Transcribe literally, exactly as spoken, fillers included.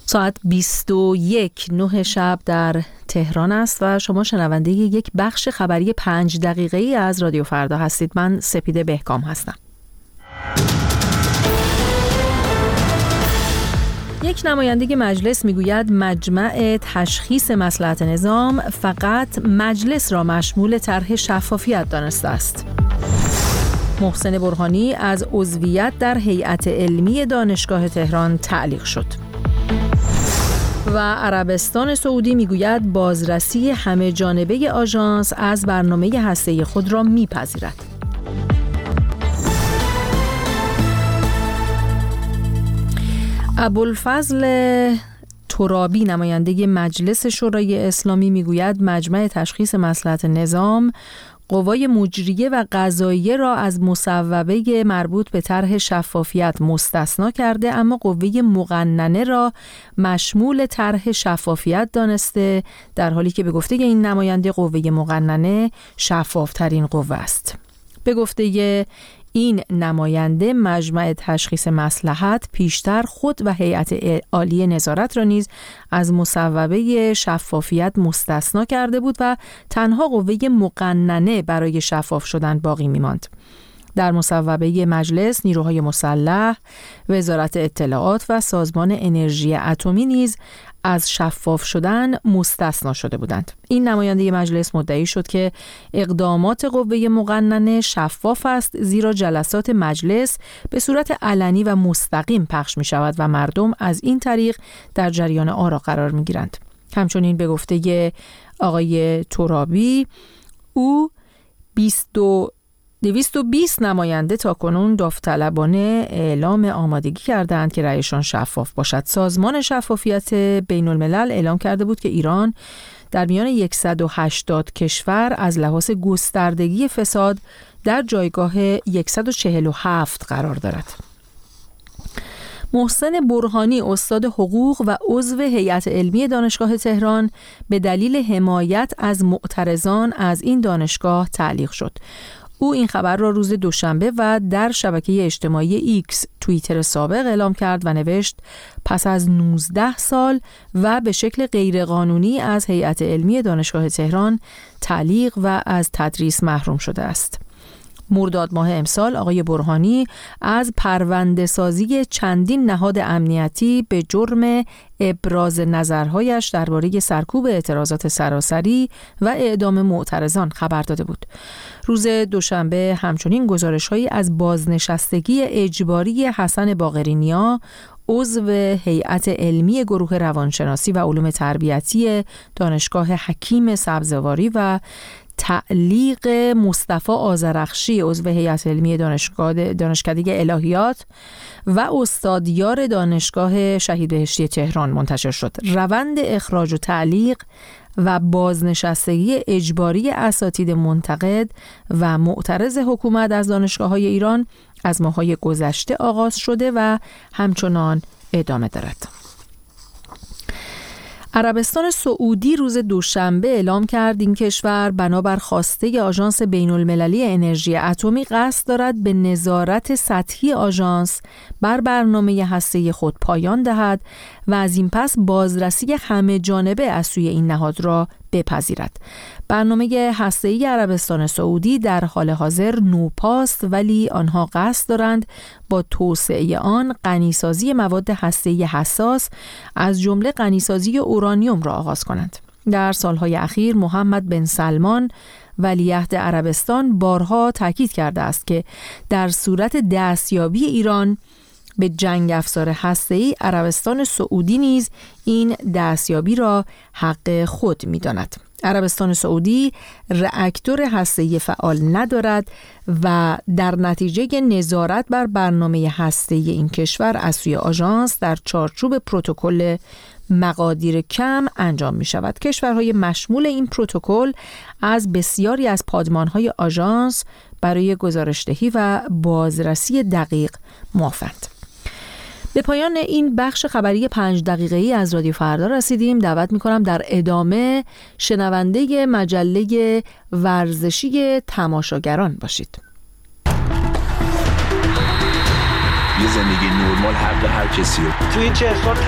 ساعت بیست و یک نه شب در تهران است و شما شنونده یک بخش خبری پنج دقیقه‌ای از رادیو فردا هستید. من سپیده بهکام هستم. یک نماینده مجلس میگوید مجمع تشخیص مصلحت نظام فقط مجلس را مشمول طرح شفافیت دانسته است. محسن برهانی از عضویت در هیئت علمی دانشگاه تهران تعلیق شد. و عربستان سعودی میگوید بازرسی همه جانبه آژانس از برنامه هسته‌ای خود را میپذیرد. ابوالفضل ترابی نماینده مجلس شورای اسلامی میگوید مجمع تشخیص مصلحت نظام قوای مجریه و قضاییه را از مصوبه مربوط به طرح شفافیت مستثنا کرده، اما قوه مقننه را مشمول طرح شفافیت دانسته، در حالی که به گفته این نماینده قوه مقننه شفافترین قوه است. به گفته این نماینده مجمع تشخیص مصلحت پیشتر خود و هیئت عالی نظارت را نیز از مصوبه شفافیت مستثنا کرده بود و تنها قوه مقننه برای شفاف شدن باقی می‌ماند. در مصوبه مجلس نیروهای مسلح، وزارت اطلاعات و سازمان انرژی اتمی نیز از شفاف شدن مستثنا شده بودند. این نماینده مجلس مدعی شد که اقدامات قوه مقننه شفاف است، زیرا جلسات مجلس به صورت علنی و مستقیم پخش می شود و مردم از این طریق در جریان آرا قرار می گیرند. همچنین به گفته آقای ترابی او دویست و بیست نماینده تا کنون داوطلبانه اعلام آمادگی کردند که رأیشان شفاف باشد. سازمان شفافیت بین الملل اعلام کرده بود که ایران در میان صد و هشتاد کشور از لحاظ گستردگی فساد در جایگاه صد و چهل و هفت قرار دارد. محسن برهانی استاد حقوق و عضو هیئت علمی دانشگاه تهران به دلیل حمایت از معترضان از این دانشگاه تعلیق شد. او این خبر را روز دوشنبه و در شبکه اجتماعی ایکس توییتر سابق اعلام کرد و نوشت پس از نوزده سال و به شکل غیرقانونی از هیئت علمی دانشگاه تهران تعلیق و از تدریس محروم شده است. مرداد ماه امسال آقای برهانی از پرونده سازی چندین نهاد امنیتی به جرم ابراز نظرهایش درباره سرکوب اعتراضات سراسری و اعدام معترضان خبر داده بود. روز دوشنبه همچنین گزارش‌هایی از بازنشستگی اجباری حسن باقرینیا عضو هیئت علمی گروه روانشناسی و علوم تربیتی دانشگاه حکیم سبزواری و تعلیق مصطفی آذرخشی عضو هیئت علمی دانشگاه دانشکده الهیات و استادیار دانشگاه شهید بهشتی تهران منتشر شد. روند اخراج و تعلیق و بازنشستگی اجباری اساتید منتقد و معترض حکومت از دانشگاه‌های ایران از ماه‌های گذشته آغاز شده و همچنان ادامه دارد. عربستان سعودی روز دوشنبه اعلام کرد این کشور بنابر خواسته آژانس بین المللی انرژی اتمی قصد دارد به نظارت سطحی آژانس بر برنامه هسته‌ای خود پایان دهد و از این پس بازرسی همه جانبه از سوی این نهاد را بپذیرد. برنامه هسته‌ای عربستان سعودی در حال حاضر نوپاست، ولی آنها قصد دارند با توسعه آن غنیسازی مواد هسته‌ای حساس از جمله غنیسازی اورانیوم را آغاز کنند. در سالهای اخیر محمد بن سلمان ولیعهد عربستان بارها تاکید کرده است که در صورت دستیابی ایران به جنگ افزار هسته‌ای عربستان سعودی نیز این دستیابی را حق خود می‌داند. عربستان سعودی راکتور هسته‌ای فعال ندارد و در نتیجه نظارت بر برنامه هسته‌ای این کشور از سوی آژانس در چارچوب پروتکل مقادیر کم انجام می شود. کشورهای مشمول این پروتکل از بسیاری از پادمانهای آژانس برای گزارشدهی و بازرسی دقیق معافند. به پایان این بخش خبری پنج دقیقه‌ای از رادیو فردا رسیدیم. دعوت می‌کنم در ادامه شنونده مجله ورزشی تماشاگران باشید. یه زندگی نرمال حق هر کسی رو. توی چه سال